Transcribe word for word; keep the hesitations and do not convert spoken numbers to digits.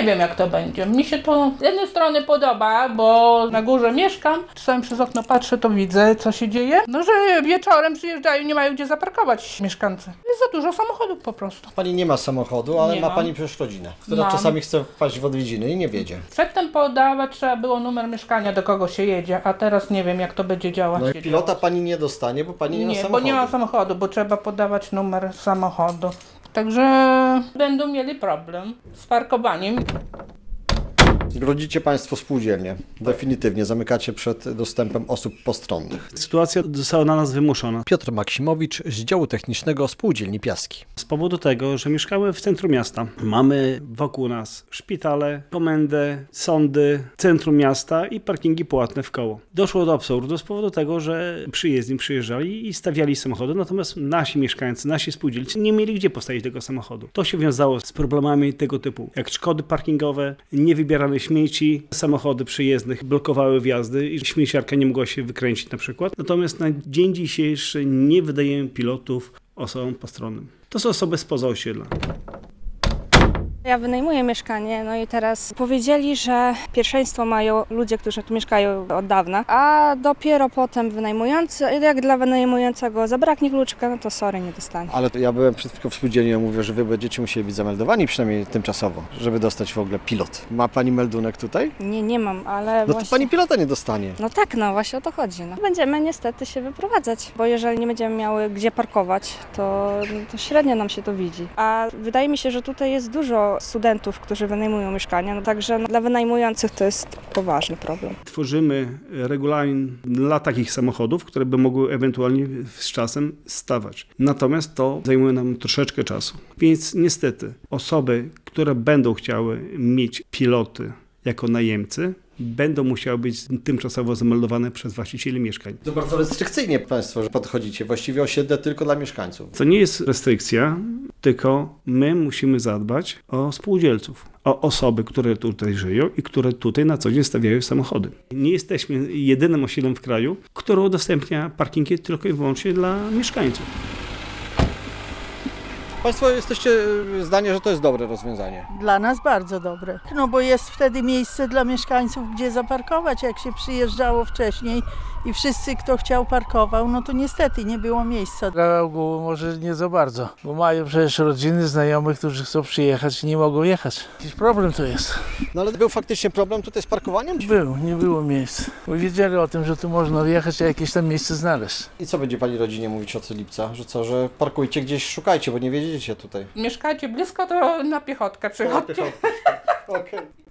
Nie wiem, jak to będzie. Mi się to z jednej strony podoba, bo na górze mieszkam. Czasami przez okno patrzę, to widzę, co się dzieje. No, że wieczorem przyjeżdżają, nie mają gdzie zaparkować mieszkańcy. Jest za dużo samochodów po prostu. Pani nie ma samochodu, ale Nie ma mam. pani przecież rodzinę, która Mam. czasami chce wpaść w odwiedziny i nie wiedzie. Przedtem podawać trzeba było numer mieszkania, do kogo się jedzie, a teraz nie wiem, jak to będzie działać. No i pilota pani nie dostanie, bo pani nie, ma Nie, bo samochodu. nie mam samochodu, bo trzeba podawać numer samochodu. Także będą mieli problem z parkowaniem. Grodzicie państwo spółdzielnie. Definitywnie zamykacie przed dostępem osób postronnych. Sytuacja została na nas wymuszona Piotr Maksimowicz z działu technicznego Spółdzielni Piaski. z powodu tego, że mieszkamy w centrum miasta. Mamy wokół nas szpitale, komendę, sądy, centrum miasta i parkingi płatne w koło. Doszło do absurdu z powodu tego, że przyjezdni przyjeżdżali i stawiali samochody, natomiast nasi mieszkańcy, nasi spółdzielcy nie mieli gdzie postawić tego samochodu. To się wiązało z problemami tego typu, jak szkody parkingowe, niewybierane śmieci, samochody przyjezdnych blokowały wjazdy i śmieciarka nie mogła się wykręcić na przykład. Natomiast na dzień dzisiejszy nie wydajemy pilotów osobom postronnym. To są osoby spoza osiedla. Ja wynajmuję mieszkanie, no i teraz powiedzieli, że pierwszeństwo mają ludzie, którzy tu mieszkają od dawna, a dopiero potem wynajmujący. Jak dla wynajmującego zabraknie kluczyka, no to sorry, nie dostanie. Ale to ja byłem przed chwilą w spółdzielni, ja mówię, że wy będziecie musieli być zameldowani przynajmniej tymczasowo, żeby dostać w ogóle pilot. Ma pani meldunek tutaj? Nie, nie mam, ale No to właśnie... pani pilota nie dostanie. No tak, no właśnie o to chodzi. No. Będziemy niestety się wyprowadzać, bo jeżeli nie będziemy miały gdzie parkować, to, to średnio nam się to widzi. A wydaje mi się, że tutaj jest dużo studentów, którzy wynajmują mieszkania, no także no, dla wynajmujących to jest poważny problem. Tworzymy regulamin dla takich samochodów, które by mogły ewentualnie z czasem stawać. Natomiast to zajmuje nam troszeczkę czasu. Więc niestety osoby, które będą chciały mieć piloty jako najemcy, będą musiały być tymczasowo zameldowane przez właścicieli mieszkań. To bardzo restrykcyjnie państwo, że podchodzicie. Właściwie osiedle tylko dla mieszkańców. To nie jest restrykcja, tylko my musimy zadbać o spółdzielców, o osoby, które tutaj żyją i które tutaj na co dzień stawiają samochody. Nie jesteśmy jedynym osiedlem w kraju, które udostępnia parkingi tylko i wyłącznie dla mieszkańców. Państwo jesteście zdania, że to jest dobre rozwiązanie. Dla nas bardzo dobre. No bo jest wtedy miejsce dla mieszkańców, gdzie zaparkować. Jak się przyjeżdżało wcześniej i wszyscy, kto chciał, parkował, no to niestety nie było miejsca. Dla ogółu może nie za bardzo, bo mają przecież rodziny, znajomych, którzy chcą przyjechać i nie mogą jechać. Jakiś problem to jest. No ale był faktycznie problem tutaj z parkowaniem? Był, nie było miejsc. Bo wiedzieli o tym, że tu można wjechać, a jakieś tam miejsce znaleźć. I co będzie pani rodzinie mówić od lipca? Że co, że parkujcie gdzieś, szukajcie, bo nie wiedziecie tutaj. Mieszkajcie blisko, to na piechotkę przychodźcie. Okej.